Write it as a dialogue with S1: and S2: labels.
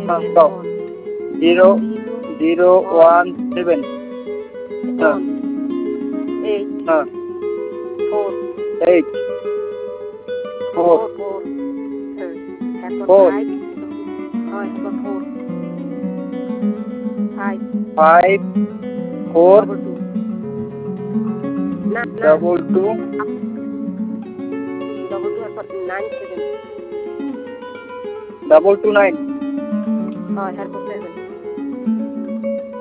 S1: 0 0 1 7
S2: 8
S1: 4
S2: 4
S1: 8 4
S2: 4 4 তারপর
S1: 4
S2: 5 হয় তারপর 4 5
S1: 5 4
S2: double 2 না
S1: double 2
S2: double 2 তারপর 9 7
S1: double 2 9
S2: হয় তারপর